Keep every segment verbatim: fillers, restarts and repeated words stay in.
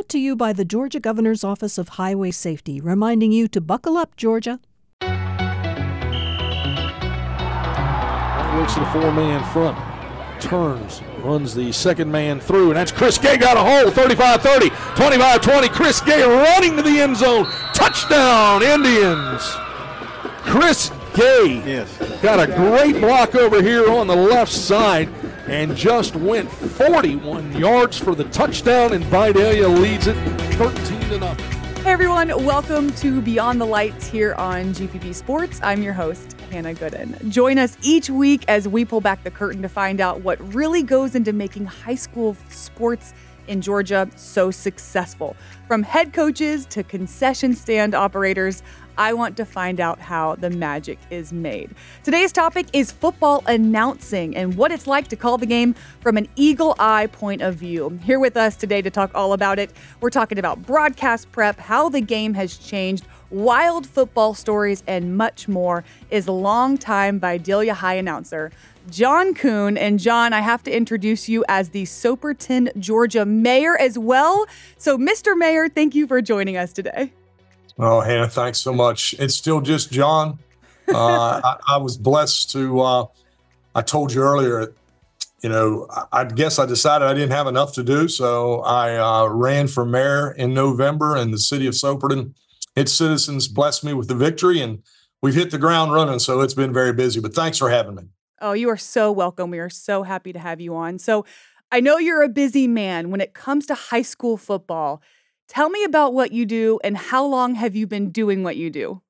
brought to you by the Georgia Governor's Office of Highway Safety, reminding you to buckle up, Georgia. Looks at a four-man front, turns, runs the second man through, and that's Chris Gay got a hole, thirty-five thirty, twenty-five twenty. Chris Gay running to the end zone. Touchdown, Indians. Chris Gay yes. got a great block over here on the left side and just went forty-one yards for the touchdown, and Vidalia leads it thirteen to nothing. Hey everyone, welcome to Beyond the Lights here on G P B Sports. I'm your host, Hannah Gooden. Join us each week as we pull back the curtain to find out what really goes into making high school sports in Georgia so successful. From head coaches to concession stand operators, I want to find out how the magic is made. Today's topic is football announcing and what it's like to call the game from an eagle eye point of view. Here with us today to talk all about it, we're talking about broadcast prep, how the game has changed, wild football stories, and much more is longtime Vidalia High announcer John Kuhn. And John, I have to introduce you as the Soperton, Georgia mayor as well. So Mister Mayor, thank you for joining us today. Oh, Hannah, thanks so much. It's still just John. Uh, I, I was blessed to, uh, I told you earlier, you know, I, I guess I decided I didn't have enough to do. So I uh, ran for mayor in November, and the city of Soperton, its citizens blessed me with the victory, and we've hit the ground running. So it's been very busy, but thanks for having me. Oh, you are so welcome. We are so happy to have you on. So I know you're a busy man when it comes to high school football. Tell me about what you do and how long have you been doing what you do?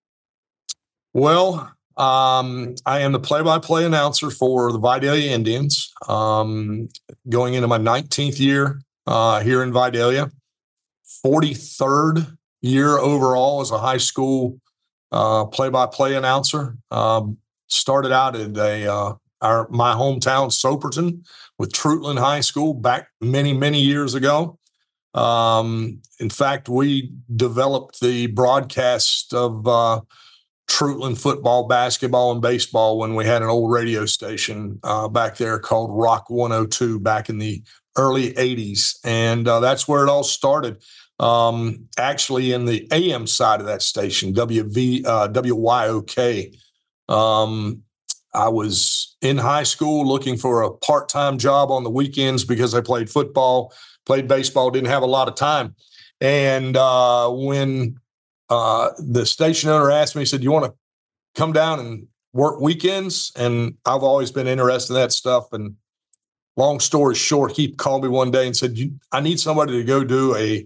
Well, um, I am the play-by-play announcer for the Vidalia Indians, um, going into my nineteenth year uh, here in Vidalia, forty-third year overall as a high school uh, play-by-play announcer. Um, started out at a uh, our my hometown, Soperton, with Trutland High School back many, many years ago. Um, in fact, we developed the broadcast of uh, Trutland football, basketball, and baseball when we had an old radio station uh, back there called Rock one oh two back in the early eighties. And uh, that's where it all started. Um, actually, in the A M side of that station, W V, uh, W Y O K, um, I was in high school looking for a part-time job on the weekends because I played football, played baseball, didn't have a lot of time. And uh, when uh, the station owner asked me, he said, "You want to come down and work weekends?" And I've always been interested in that stuff. And long story short, he called me one day and said, "I need somebody to go do a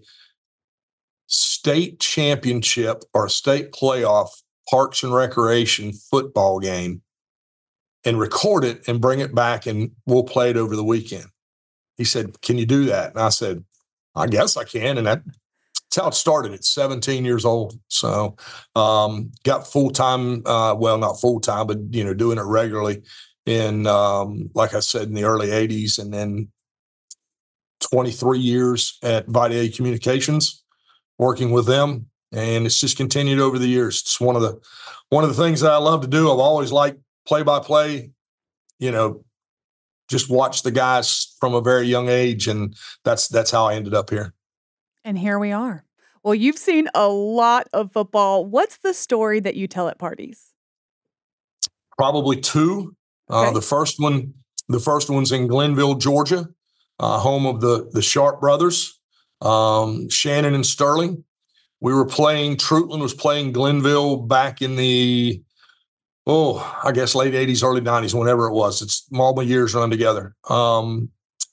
state championship or a state playoff Parks and Recreation football game and record it and bring it back, and we'll play it over the weekend." He said, "Can you do that?" And I said, "I guess I can." And that, that's how it started at seventeen years old. So um, got full-time, uh, well, not full-time, but, you know, doing it regularly in, um, like I said, in the early eighties, and then twenty-three years at Vidalia Communications, working with them. And it's just continued over the years. It's one of the, one of the things that I love to do. I've always liked play-by-play, you know, just watch the guys from a very young age. And that's, that's how I ended up here. And here we are. Well, you've seen a lot of football. What's the story that you tell at parties? Probably two. Okay. Uh, the first one, the first one's in Glenville, Georgia, uh, home of the, the Sharp brothers, um, Shannon and Sterling. We were playing, Trutland was playing Glenville back in the, oh, I guess late eighties, early nineties, whenever it was. It's all my years run together. Um,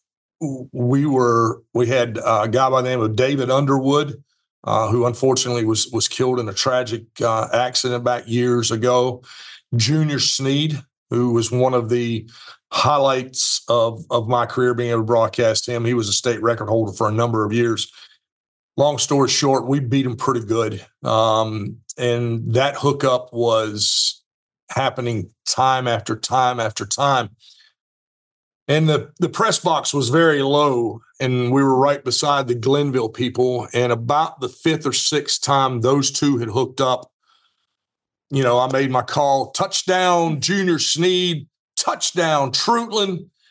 we were, we had a guy by the name of David Underwood, uh, who unfortunately was was killed in a tragic uh, accident back years ago. Junior Sneed, who was one of the highlights of, of my career, being able to broadcast him. He was a state record holder for a number of years. Long story short, we beat him pretty good. Um, and that hookup was happening time after time after time. And the, the press box was very low, and we were right beside the Glenville people. And about the fifth or sixth time those two had hooked up, you know, I made my call, touchdown, Junior Sneed, touchdown, Trutland.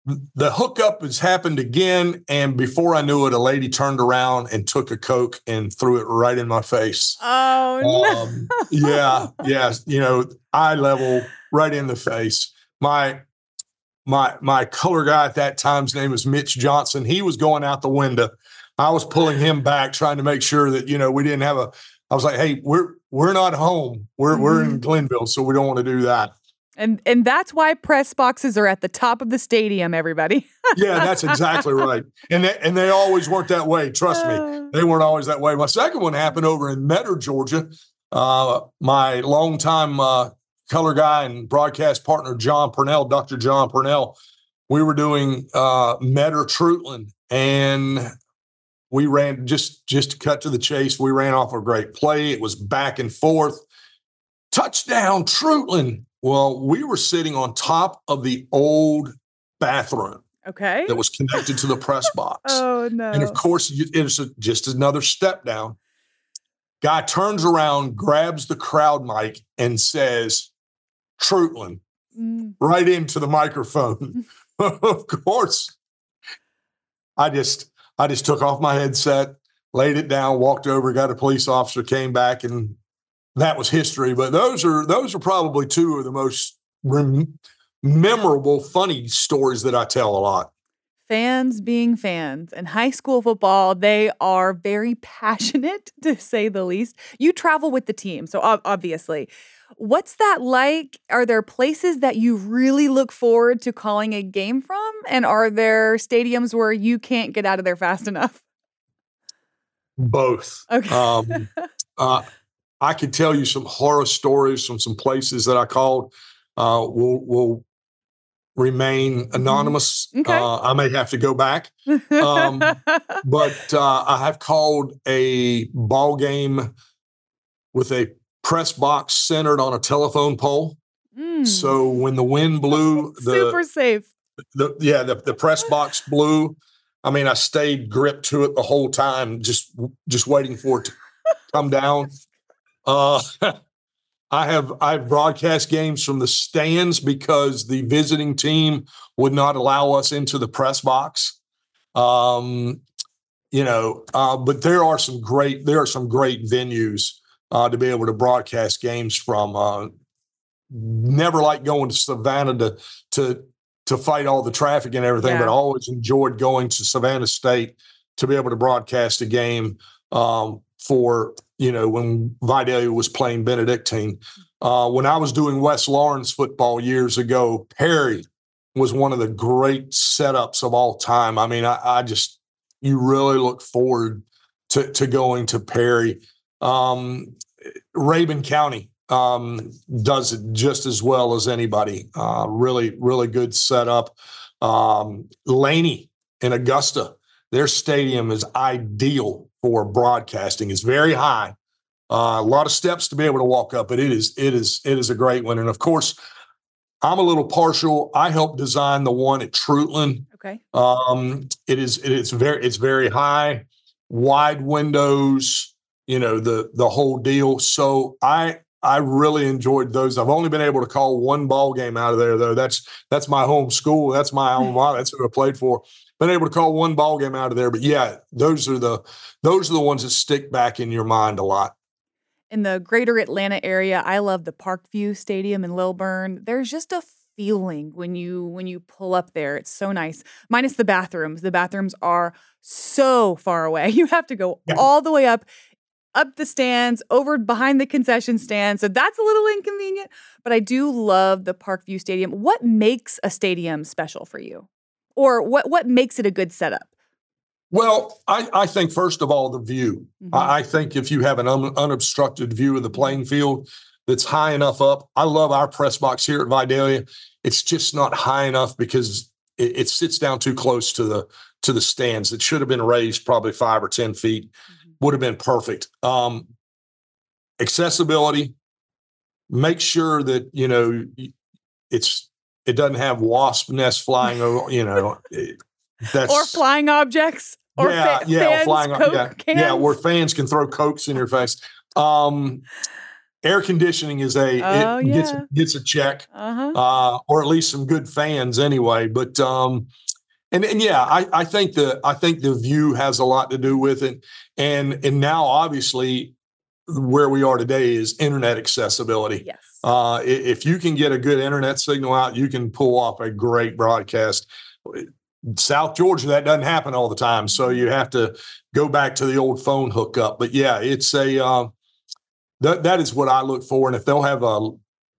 the hookup has happened again. And before I knew it, a lady turned around and took a Coke and threw it right in my face. Oh, Um, no. yeah. Yeah. You know, eye level right in the face. My, my, my color guy at that time's name was Mitch Johnson. He was going out the window. I was pulling him back, trying to make sure that, you know, we didn't have a, I was like, hey, we're, we're not home. We're, mm-hmm. we're in Glenville. So we don't want to do that. And and that's why press boxes are at the top of the stadium, everybody. Yeah, that's exactly right. And they, and they always weren't that way. Trust me. They weren't always that way. My second one happened over in Metter, Georgia. Uh, my longtime uh, color guy and broadcast partner, John Purnell, Doctor John Purnell, we were doing uh, Metter Trutland, and we ran, just, just to cut to the chase, we ran off a great play. It was back and forth. Touchdown, Trutland. Well, we were sitting on top of the old bathroom. Okay. That was connected to the press box. Oh, no. And of course, it's just another step down. Guy turns around, grabs the crowd mic, and says, Trutland, mm. right into the microphone. Of course, I just, I just took off my headset, laid it down, walked over, got a police officer, came back, and that was history. But those are those are probably two of the most rem- memorable, funny stories that I tell a lot. Fans being fans, and high school football, they are very passionate, to say the least. You travel with the team, so obviously. What's that like? Are there places that you really look forward to calling a game from? And are there stadiums where you can't get out of there fast enough? Both. Okay. Um, uh, I could tell you some horror stories from some places that I called. Uh, will will remain anonymous. Okay. Uh, I may have to go back, um, but uh, I have called a ball game with a press box centered on a telephone pole. Mm. So when the wind blew, the, super safe. The, yeah, the, the press box blew. I mean, I stayed gripped to it the whole time, just just waiting for it to come down. Uh, I have I've broadcast games from the stands because the visiting team would not allow us into the press box. Um, you know, uh, but there are some great there are some great venues uh, to be able to broadcast games from. Uh, never like going to Savannah to to to fight all the traffic and everything, yeah. but I always enjoyed going to Savannah State to be able to broadcast a game um, for, you know, when Vidalia was playing Benedictine. Uh, when I was doing West Lawrence football years ago, Perry was one of the great setups of all time. I mean, I, I just, you really look forward to, to going to Perry. Um, Rabun County um, does it just as well as anybody. Uh, really, really good setup. Um, Laney in Augusta, their stadium is ideal for broadcasting. It's very high. Uh, a lot of steps to be able to walk up, but it is it is it is a great one. And of course, I'm a little partial. I helped design the one at Trutland. Okay. Um, it is it is very it's very high, wide windows. You know, the the whole deal. So I I really enjoyed those. I've only been able to call one ball game out of there, though. That's that's my home school. That's my alma mater. That's who I played for. Been able to call one ball game out of there, but yeah, those are the those are the ones that stick back in your mind a lot. In the greater Atlanta area, I love the Parkview Stadium in Lilburn. There's just a feeling when you when you pull up there. It's so nice. Minus the bathrooms. The bathrooms are so far away. You have to go yeah. all the way up, up the stands, over behind the concession stand. So that's a little inconvenient. But I do love the Parkview Stadium. What makes a stadium special for you? Or what what makes it a good setup? Well, I, I think, first of all, the view. Mm-hmm. I, I think if you have an un, unobstructed view of the playing field that's high enough up, I love our press box here at Vidalia. It's just not high enough because it, it sits down too close to the to the stands. It should have been raised probably five or ten feet. Mm-hmm. Would have been perfect. Um, accessibility. Make sure that, you know, it's it doesn't have wasp nests flying over, you know. It, That's, or flying objects, or yeah, fa- yeah, fans, flying, Coke yeah, cans. yeah, where fans can throw Cokes in your face. Um, air conditioning is a Oh, it gets yeah. gets a check, Uh-huh. uh, or at least some good fans anyway. But um, and and yeah, I, I think the I think the view has a lot to do with it, and and now obviously where we are today is internet accessibility. Yes. Uh, i- if you can get a good internet signal out, you can pull off a great broadcast. South Georgia, that doesn't happen all the time, so you have to go back to the old phone hookup. But yeah, it's a uh, that that is what I look for, and if they'll have a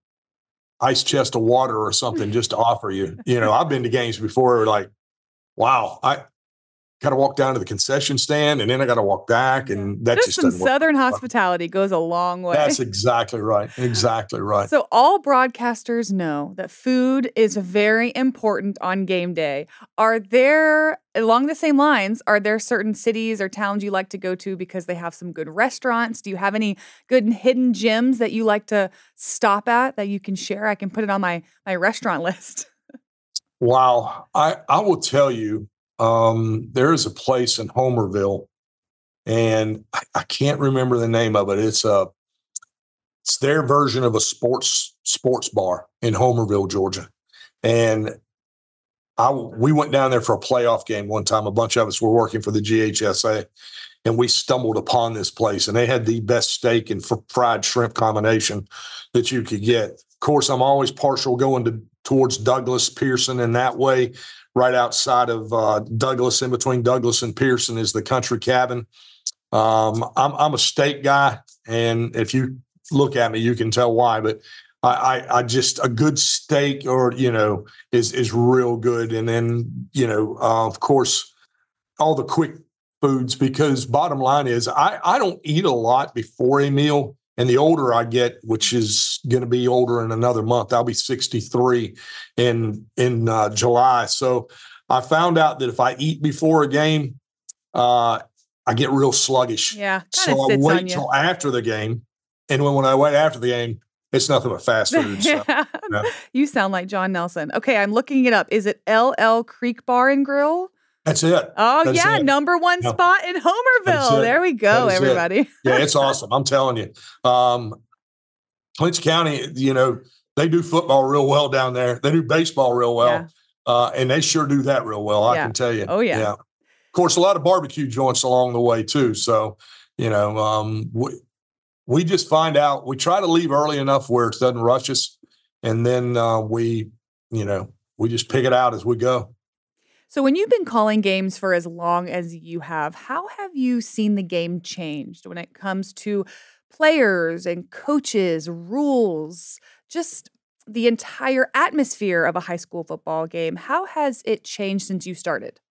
ice chest of water or something just to offer you, you know, I've been to games before where like, wow, I got to walk down to the concession stand and then I got to walk back, and that Just just some doesn't work. Southern hospitality goes a long way. That's exactly right. Exactly right. So all broadcasters know that food is very important on game day. Are there, along the same lines, are there certain cities or towns you like to go to because they have some good restaurants? Do you have any good hidden gems that you like to stop at that you can share? I can put it on my my restaurant list. Wow. I, I will tell you, um, there is a place in Homerville, and I, I can't remember the name of it. It's a it's their version of a sports sports bar in Homerville, Georgia. And I we went down there for a playoff game one time. A bunch of us were working for the G H S A, and we stumbled upon this place, and they had the best steak and fr- fried shrimp combination that you could get. Of course, I'm always partial going to towards Douglas, Pearson, and that way. Right outside of uh, Douglas, in between Douglas and Pearson, is the Country Cabin. Um, I'm I'm a steak guy, and if you look at me, you can tell why. But I, I, I just a good steak, or you know, is is real good. And then you know, uh, of course, all the quick foods. Because bottom line is, I I don't eat a lot before a meal. And the older I get, which is going to be older in another month, I'll be sixty-three in in uh, July. So I found out that if I eat before a game, uh, I get real sluggish. Yeah, So kind of I sits wait on you. till after the game, and when, when I wait after the game, it's nothing but fast food. So, Yeah. yeah. You sound like John Nelson. Okay, I'm looking it up. Is it L L Creek Bar and Grill? That's it. Oh, That's yeah, it. number one Yeah. spot in That's Homerville. it. There we go, That is it. everybody. Yeah, it's awesome. I'm telling you. Um, Clinch County, you know, they do football real well down there. They do baseball real well. Yeah. Uh, and they sure do that real well, I Yeah. can tell you. Oh, yeah. Of course, a lot of barbecue joints along the way, too. So, you know, um, we, we just find out, we try to leave early enough where it doesn't rush us. And then uh, we, you know, we just pick it out as we go. So when you've been calling games for as long as you have, how have you seen the game changed when it comes to players and coaches, rules, just the entire atmosphere of a high school football game? How has it changed since you started?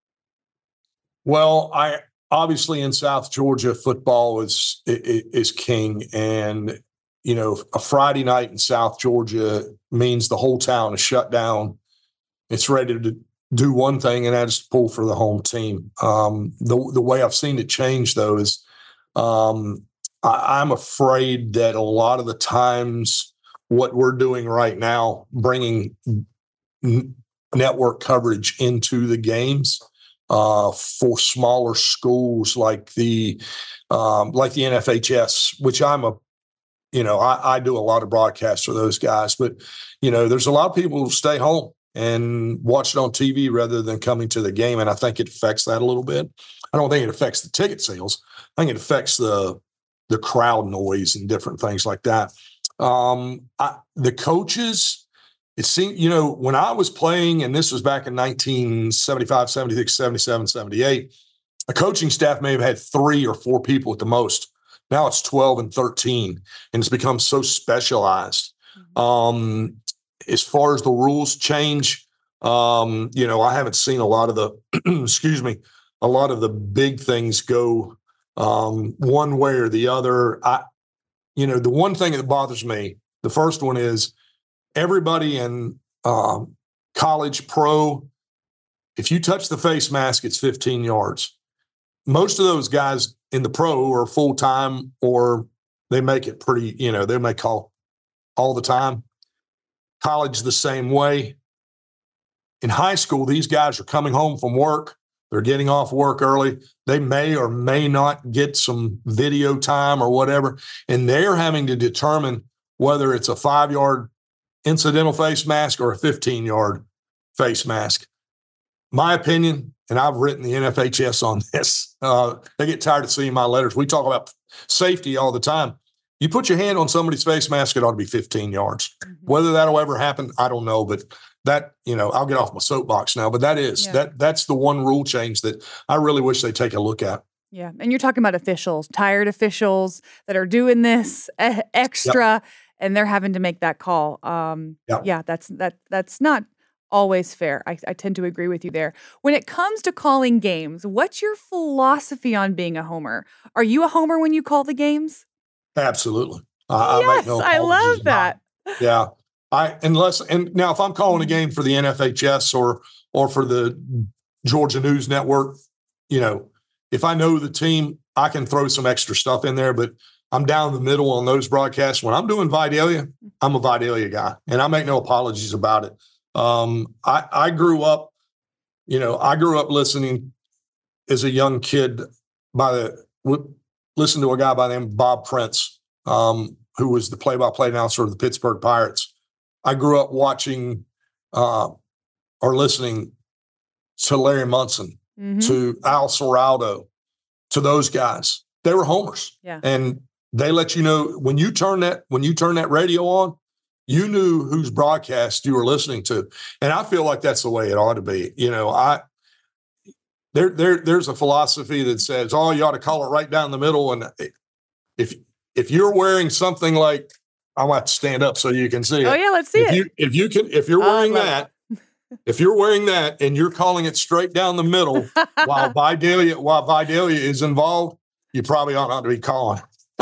Well, I obviously in South Georgia, football is is king, and you know, a Friday night in South Georgia means the whole town is shut down. It's ready to do one thing, and that is to pull for the home team. Um, the the way I've seen it change, though, is um, I, I'm afraid that a lot of the times what we're doing right now, bringing n- network coverage into the games uh, for smaller schools like the um, like the N F H S, which I'm a you know I, I do a lot of broadcasts for those guys, but you know there's a lot of people who stay home and watch it on T V rather than coming to the game. And I think it affects that a little bit. I don't think it affects the ticket sales. I think it affects the the crowd noise and different things like that. Um, I, the coaches, it seemed, you know, when I was playing, and this was back in nineteen seventy-five, seventy-six, seventy-seven, seventy-eight, a coaching staff may have had three or four people at the most. Now it's twelve and thirteen, and it's become so specialized. Mm-hmm. Um, As far as the rules change, um, you know, I haven't seen a lot of the, excuse me, a lot of the big things go um, one way or the other. I, you know, the one thing that bothers me, the first one is everybody in um, college pro, if you touch the face mask, it's fifteen yards. Most of those guys in the pro are full-time, or they make it pretty, you know, they may call all the time. College the same way. In high school, these guys are coming home from work. They're getting off work early. They may or may not get some video time or whatever, and they're having to determine whether it's a five-yard incidental face mask or a fifteen-yard face mask. My opinion, and I've written the N F H S on this, uh, they get tired of seeing my letters. We talk about safety all the time. You put your hand on somebody's face mask, it ought to be fifteen yards. Mm-hmm. Whether that'll ever happen, I don't know, but that, you know, I'll get off my soapbox now, but that is, yeah. that that's the one rule change that I really wish they take a look at. Yeah. And you're talking about officials, tired officials that are doing this uh, extra, yep. and they're having to make that call. Um, yep. Yeah, that's that that's not always fair. I, I tend to agree with you there. When it comes to calling games, what's your philosophy on being a homer? Are you a homer when you call the games? Absolutely. I, yes, I, make no I love that. Not. Yeah. I unless and now if I'm calling a game for the N F H S or or for the Georgia News Network, you know, if I know the team, I can throw some extra stuff in there, but I'm down the middle on those broadcasts. When I'm doing Vidalia, I'm a Vidalia guy, and I make no apologies about it. Um, I, I grew up, you know, I grew up listening as a young kid by the w- listen to a guy by the name of Bob Prince, um, who was the play-by-play announcer of the Pittsburgh Pirates. I grew up watching uh, or listening to Larry Munson, mm-hmm. to Al Seraldo, to those guys. They were homers, yeah. and they let you know when you turn that when you turn that radio on, you knew whose broadcast you were listening to. And I feel like that's the way it ought to be. You know, I there there there's a philosophy that says, oh, you ought to call it right down the middle. And if if you're wearing something like, I might stand up so you can see it. Oh yeah, let's see if it. You, if you can, if you're wearing uh, that, if you're wearing that and you're calling it straight down the middle while Vidalia while Vidalia is involved, you probably ought not to be calling.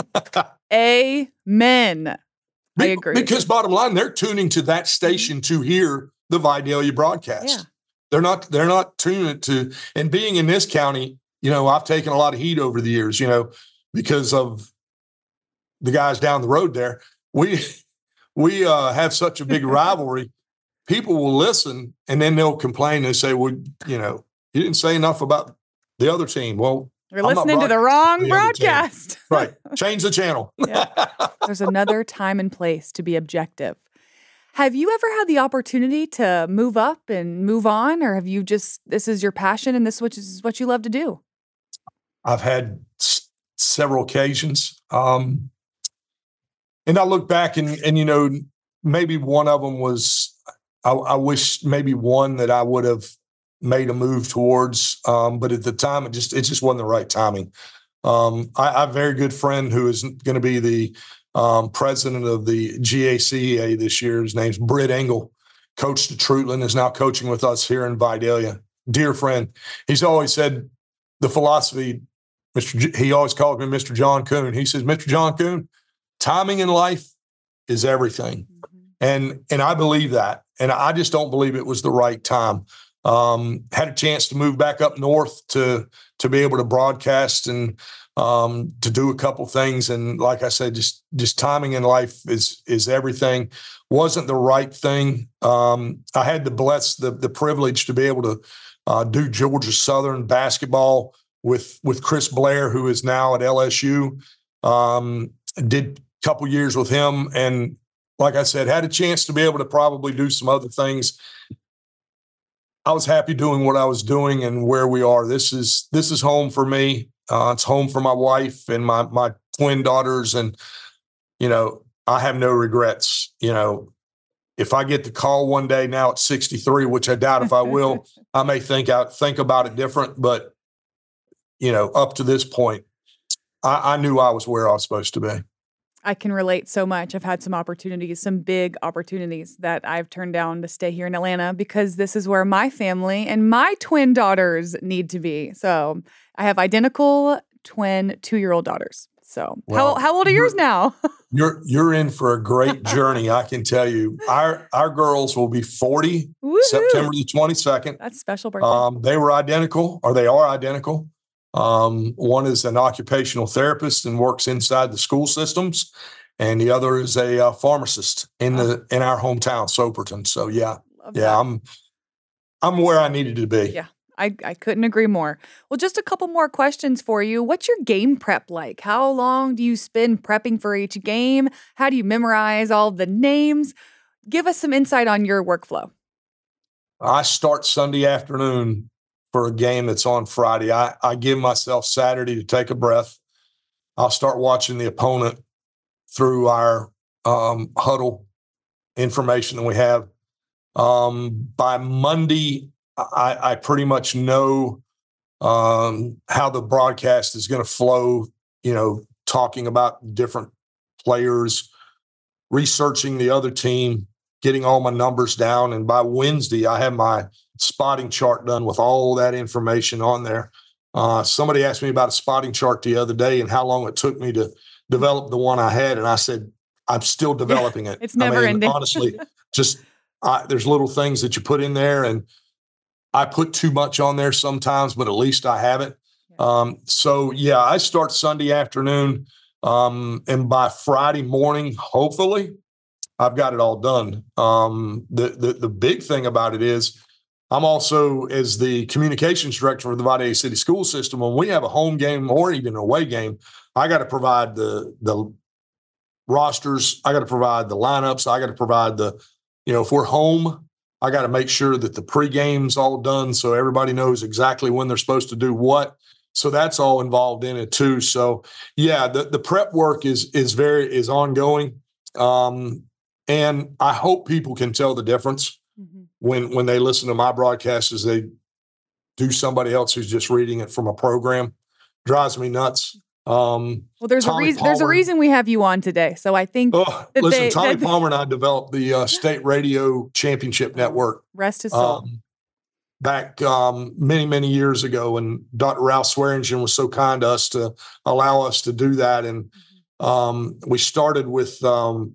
Amen. I agree. Because bottom line, they're tuning to that station to hear the Vidalia broadcast. Yeah. They're not. They're not tuning to. And being in this county, you know, I've taken a lot of heat over the years, you know, because of the guys down the road there. We we uh, have such a big rivalry. People will listen, and then they'll complain and say, "Well, you know, you didn't say enough about the other team." Well, you're listening to the wrong the broadcast. Right. Change the channel. Yeah. There's another time and place to be objective. Have you ever had the opportunity to move up and move on, or have you just, this is your passion and this is what you love to do? I've had s- several occasions. Um, and I look back and, and, you know, maybe one of them was, I, I wish maybe one that I would have made a move towards. Um, but at the time, it just, it just wasn't the right timing. Um, I, I have a very good friend who is going to be the um, president of the G A C E A this year. His name's Britt Engel, coached at Trutland, is now coaching with us here in Vidalia. Dear friend. He's always said the philosophy, Mister J- he always called me Mister John Kuhn. He says, Mister John Kuhn, timing in life is everything. Mm-hmm. And, and I believe that. And I just don't believe it was the right time. Um, had a chance to move back up north to, to be able to broadcast and um, to do a couple things. And like I said, just, just timing in life is, is everything. Wasn't the right thing. Um, I had the bless the, the privilege to be able to uh, do Georgia Southern basketball with, with Chris Blair, who is now at L S U. Um, did a couple years with him. And like I said, had a chance to be able to probably do some other things. I was happy doing what I was doing and where we are. This is this is home for me. Uh, it's home for my wife and my my twin daughters. And, you know, I have no regrets. You know, if I get the call one day now at sixty-three, which I doubt if I will, I may think out think about it different. But, you know, up to this point, I, I knew I was where I was supposed to be. I can relate so much. I've had some opportunities, some big opportunities that I've turned down to stay here in Atlanta because this is where my family and my twin daughters need to be. So I have identical twin two-year-old daughters. So well, how how old are yours now? you're you're in for a great journey, I can tell you. Our our girls will be forty Woo-hoo. September the twenty-second. That's a special birthday. Um, they were identical, or they are identical. Um, one is an occupational therapist and works inside the school systems, and the other is a uh, pharmacist in the in our hometown, Soperton. So yeah, Love yeah, that. I'm I'm where I needed to be. Yeah, I, I couldn't agree more. Well, just a couple more questions for you. What's your game prep like? How long do you spend prepping for each game? How do you memorize all the names? Give us some insight on your workflow. I start Sunday afternoon for a game that's on Friday. I, I give myself Saturday to take a breath. I'll start watching the opponent through our um, huddle information that we have. Um, by Monday, I, I pretty much know um, how the broadcast is going to flow, you know, talking about different players, researching the other team, getting all my numbers down. And by Wednesday, I have my spotting chart done with all that information on there. Uh, somebody asked me about a spotting chart the other day and how long it took me to develop the one I had. And I said, I'm still developing it. It's never I mean, ending. Honestly, just I, there's little things that you put in there, and I put too much on there sometimes, but at least I have it. Um, so, yeah, I start Sunday afternoon, um, and by Friday morning, hopefully, I've got it all done. Um, the, the the big thing about it is I'm also, as the communications director for the Vidalia City School System, when we have a home game or even an away game, I got to provide the the rosters. I got to provide the lineups. I got to provide the, you know, if we're home, I got to make sure that the pregame's all done so everybody knows exactly when they're supposed to do what. So that's all involved in it too. So yeah, the, the prep work is is very is ongoing. Um, and I hope people can tell the difference mm-hmm. when when they listen to my broadcast as they do somebody else who's just reading it from a program. Drives me nuts. Um, well, there's Tommy a reason. Palmer, there's a reason we have you on today. So I think. Oh, listen, they, Tommy that, Palmer and I developed the uh, State Radio Championship Network. Rest his soul. Um, back um, many many years ago, and Doctor Ralph Swearingen was so kind to us to allow us to do that, and um, we started with um,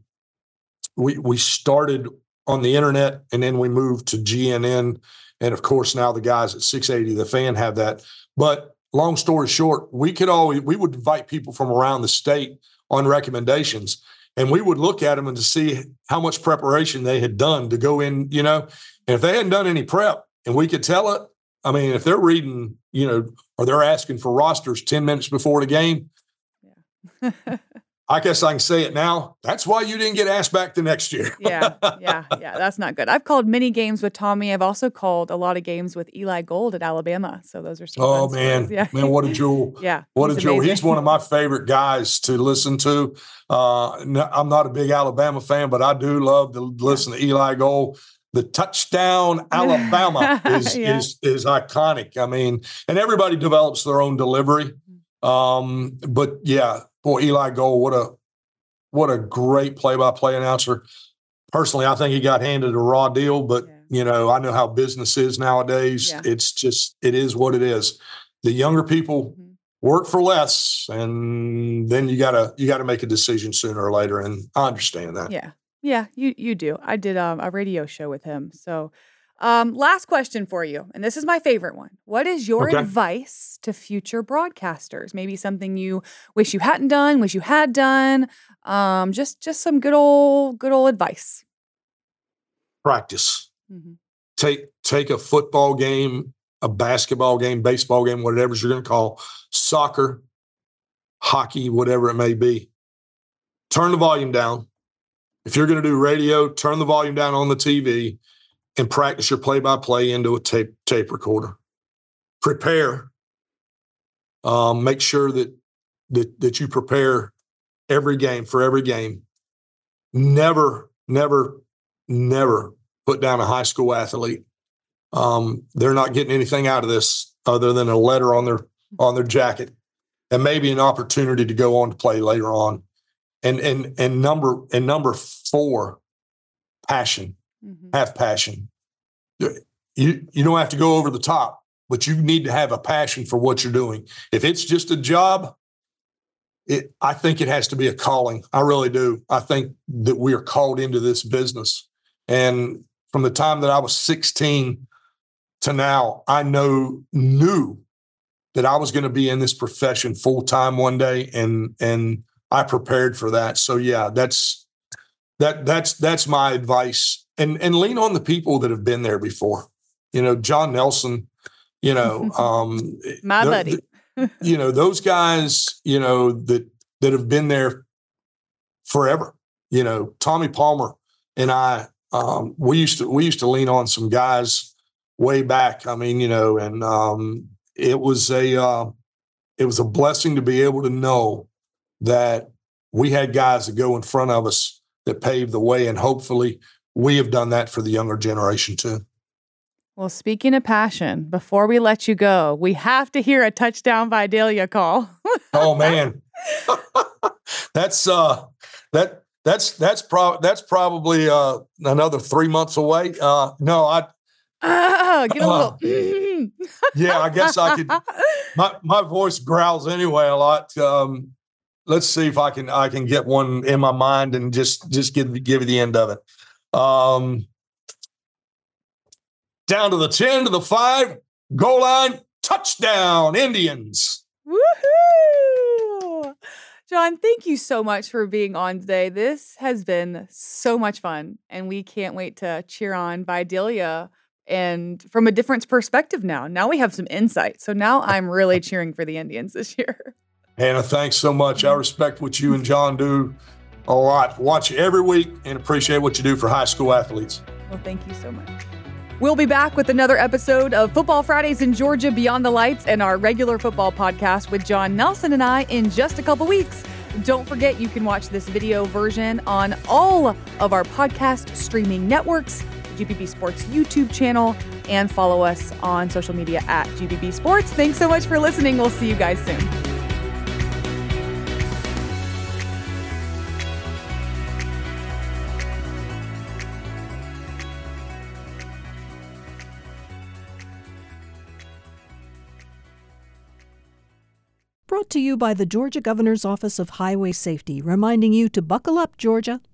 we we started on the internet, and then we moved to G N N, and of course now the guys at six eighty The Fan have that, but. Long story short, we could always we would invite people from around the state on recommendations, and we would look at them and to see how much preparation they had done to go in, you know, and if they hadn't done any prep and we could tell it, I mean, if they're reading, you know, or they're asking for rosters ten minutes before the game, yeah. I guess I can say it now. That's why you didn't get asked back the next year. yeah, yeah, yeah. That's not good. I've called many games with Tommy. I've also called a lot of games with Eli Gold at Alabama. So those are some Oh, man. Yeah. Man, what a jewel. yeah. What a jewel. He's one of my favorite guys to listen to. Uh, I'm not a big Alabama fan, but I do love to listen yeah. to Eli Gold. The touchdown Alabama is, yeah. is, is iconic. I mean, and everybody develops their own delivery. Um, but, yeah. Boy, Eli Gold, what a what a great play-by-play announcer. Personally, I think he got handed a raw deal, but yeah. you know, I know how business is nowadays. Yeah. It's just it is what it is. The younger people mm-hmm. work for less, and then you gotta you gotta make a decision sooner or later. And I understand that. Yeah, yeah, you you do. I did um, a radio show with him, so. Um, last question for you, and this is my favorite one. What is your okay. advice to future broadcasters? Maybe something you wish you hadn't done, wish you had done. Um, just just some good old good old advice. Practice. Mm-hmm. Take take a football game, a basketball game, baseball game, whatever you're going to call, soccer, hockey, whatever it may be. Turn the volume down. If you're going to do radio, turn the volume down on the T V. And practice your play-by-play into a tape tape recorder. Prepare. Um, make sure that, that that you prepare every game for every game. Never, never, never put down a high school athlete. Um, they're not getting anything out of this other than a letter on their on their jacket, and maybe an opportunity to go on to play later on. And and and number and number four, passion. Mm-hmm. Have passion. You you don't have to go over the top, but you need to have a passion for what you're doing. If it's just a job, it I think it has to be a calling. I really do. I think that we are called into this business. And from the time that I was sixteen to now, I know knew that I was going to be in this profession full time one day, and and I prepared for that. So yeah, that's that that's that's my advice. And and lean on the people that have been there before. You know, John Nelson, You know, um, my buddy. You know, those guys, you know, that that have been there forever. You know, Tommy Palmer and I, um, we used to we used to lean on some guys way back. I mean, you know, and um, it was a uh, it was a blessing to be able to know that we had guys that go in front of us that paved the way, and hopefully we have done that for the younger generation too. Well, speaking of passion, before we let you go, we have to hear a touchdown Vidalia call. Oh man, that's uh, that that's that's pro- that's probably uh, another three months away. Uh, no, I uh, get a little. Uh, yeah, I guess I could. My my voice growls anyway a lot. Um, let's see if I can I can get one in my mind and just just give give you the end of it. Um, down to the ten, to the five, goal line, touchdown, Indians. Woohoo! John, thank you so much for being on today. This has been so much fun, and we can't wait to cheer on Vidalia and from a different perspective now. Now we have some insight. So now I'm really cheering for the Indians this year. Hannah, thanks so much. I respect what you and John do a lot. Watch you every week and appreciate what you do for high school athletes. Well, thank you so much. We'll be back with another episode of Football Fridays in Georgia Beyond the Lights and our regular football podcast with John Nelson and I in just a couple weeks. Don't forget you can watch this video version on all of our podcast streaming networks, G P B Sports YouTube channel, and follow us on social media at G P B Sports. Thanks so much for listening. We'll see you guys soon. Brought to you by the Georgia Governor's Office of Highway Safety, reminding you to buckle up, Georgia.